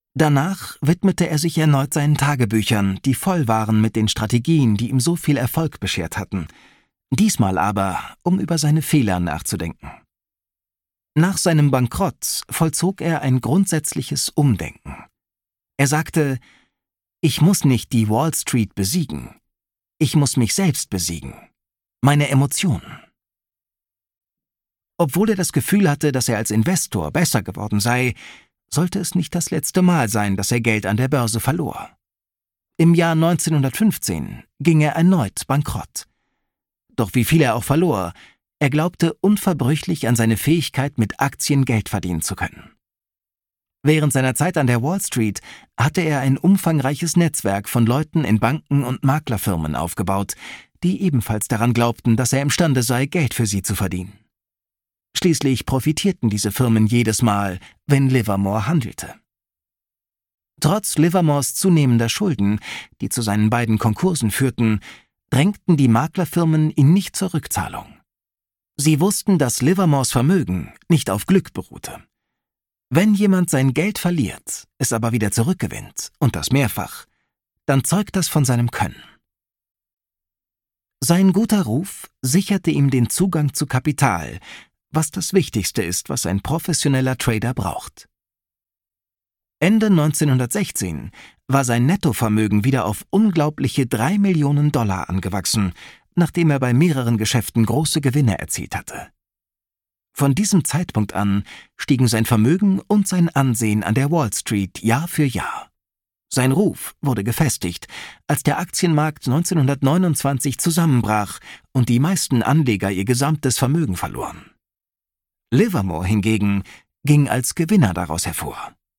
Danach widmete er sich erneut seinen Tagebüchern, die voll waren mit den Strategien, die ihm so viel Erfolg beschert hatten. Diesmal aber, um über seine Fehler nachzudenken. Nach seinem Bankrott vollzog er ein grundsätzliches Umdenken. Er sagte: Ich muss nicht die Wall Street besiegen. Ich muss mich selbst besiegen. Meine Emotionen. Obwohl er das Gefühl hatte, dass er als Investor besser geworden sei, sollte es nicht das letzte Mal sein, dass er Geld an der Börse verlor. Im Jahr 1915 ging er erneut bankrott. Doch wie viel er auch verlor, er glaubte unverbrüchlich an seine Fähigkeit, mit Aktien Geld verdienen zu können. Während seiner Zeit an der Wall Street hatte er ein umfangreiches Netzwerk von Leuten in Banken und Maklerfirmen aufgebaut, die ebenfalls daran glaubten, dass er imstande sei, Geld für sie zu verdienen. Schließlich profitierten diese Firmen jedes Mal, wenn Livermore handelte. Trotz Livermores zunehmender Schulden, die zu seinen beiden Konkursen führten, drängten die Maklerfirmen ihn nicht zur Rückzahlung. Sie wussten, dass Livermores Vermögen nicht auf Glück beruhte. Wenn jemand sein Geld verliert, es aber wieder zurückgewinnt, und das mehrfach, dann zeugt das von seinem Können. Sein guter Ruf sicherte ihm den Zugang zu Kapital, was das Wichtigste ist, was ein professioneller Trader braucht. Ende 1916 war sein Nettovermögen wieder auf unglaubliche $3 Millionen angewachsen, nachdem er bei mehreren Geschäften große Gewinne erzielt hatte. Von diesem Zeitpunkt an stiegen sein Vermögen und sein Ansehen an der Wall Street Jahr für Jahr. Sein Ruf wurde gefestigt, als der Aktienmarkt 1929 zusammenbrach und die meisten Anleger ihr gesamtes Vermögen verloren. Livermore hingegen ging als Gewinner daraus hervor.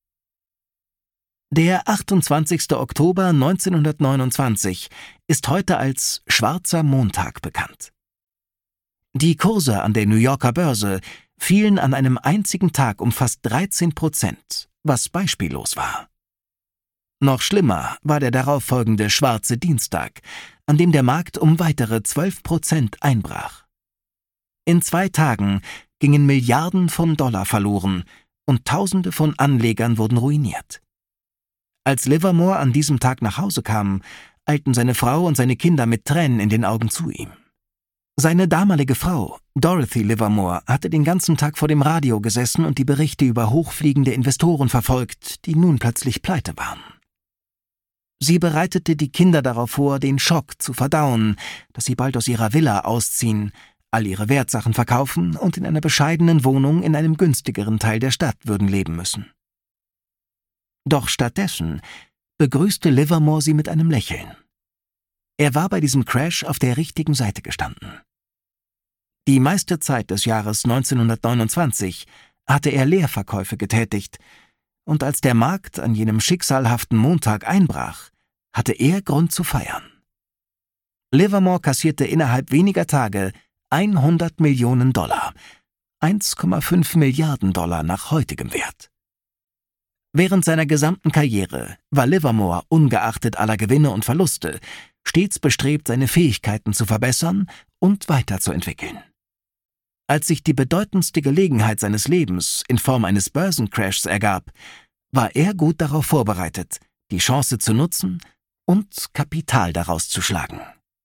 Der 28. Oktober 1929 ist heute als Schwarzer Montag bekannt. Die Kurse an der New Yorker Börse fielen an einem einzigen Tag um fast 13%, was beispiellos war. Noch schlimmer war der darauffolgende Schwarze Dienstag, an dem der Markt um weitere 12% einbrach. In 2 Tagen gingen Milliarden von Dollar verloren und Tausende von Anlegern wurden ruiniert. Als Livermore an diesem Tag nach Hause kam, eilten seine Frau und seine Kinder mit Tränen in den Augen zu ihm. Seine damalige Frau, Dorothy Livermore, hatte den ganzen Tag vor dem Radio gesessen und die Berichte über hochfliegende Investoren verfolgt, die nun plötzlich pleite waren. Sie bereitete die Kinder darauf vor, den Schock zu verdauen, dass sie bald aus ihrer Villa ausziehen, all ihre Wertsachen verkaufen und in einer bescheidenen Wohnung in einem günstigeren Teil der Stadt würden leben müssen. Doch stattdessen begrüßte Livermore sie mit einem Lächeln. Er war bei diesem Crash auf der richtigen Seite gestanden. Die meiste Zeit des Jahres 1929 hatte er Leerverkäufe getätigt, und als der Markt an jenem schicksalhaften Montag einbrach, hatte er Grund zu feiern. Livermore kassierte innerhalb weniger Tage $100 Millionen, 1,5 Milliarden Dollar nach heutigem Wert. Während seiner gesamten Karriere war Livermore, ungeachtet aller Gewinne und Verluste, stets bestrebt, seine Fähigkeiten zu verbessern und weiterzuentwickeln. Als sich die bedeutendste Gelegenheit seines Lebens in Form eines Börsencrashs ergab, war er gut darauf vorbereitet, die Chance zu nutzen und Kapital daraus zu schlagen.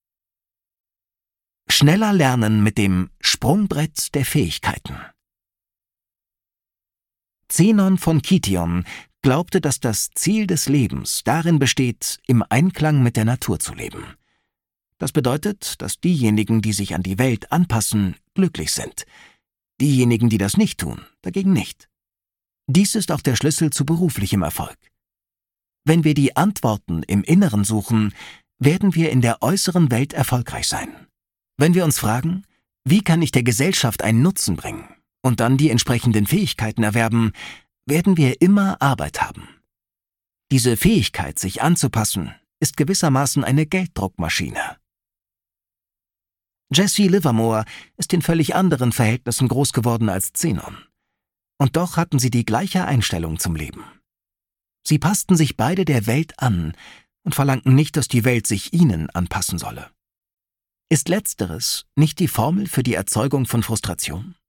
Schneller lernen mit dem Sprungbrett der Fähigkeiten. Zenon von Kition glaubte, dass das Ziel des Lebens darin besteht, im Einklang mit der Natur zu leben. Das bedeutet, dass diejenigen, die sich an die Welt anpassen, glücklich sind. Diejenigen, die das nicht tun, dagegen nicht. Dies ist auch der Schlüssel zu beruflichem Erfolg. Wenn wir die Antworten im Inneren suchen, werden wir in der äußeren Welt erfolgreich sein. Wenn wir uns fragen, wie kann ich der Gesellschaft einen Nutzen bringen, und dann die entsprechenden Fähigkeiten erwerben, werden wir immer Arbeit haben. Diese Fähigkeit, sich anzupassen, ist gewissermaßen eine Gelddruckmaschine. Jesse Livermore ist in völlig anderen Verhältnissen groß geworden als Zenon. Und doch hatten sie die gleiche Einstellung zum Leben. Sie passten sich beide der Welt an und verlangten nicht, dass die Welt sich ihnen anpassen solle. Ist Letzteres nicht die Formel für die Erzeugung von Frustration?